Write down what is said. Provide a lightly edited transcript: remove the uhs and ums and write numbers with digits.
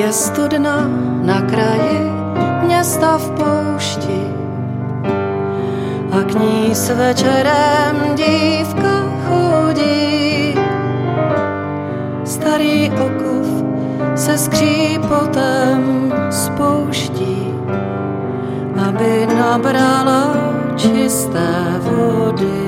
je studna na kraji města v poušti a k ní s večerem dívka chodí. Starý okov se skřípotem spouští, aby nabrala čisté vody.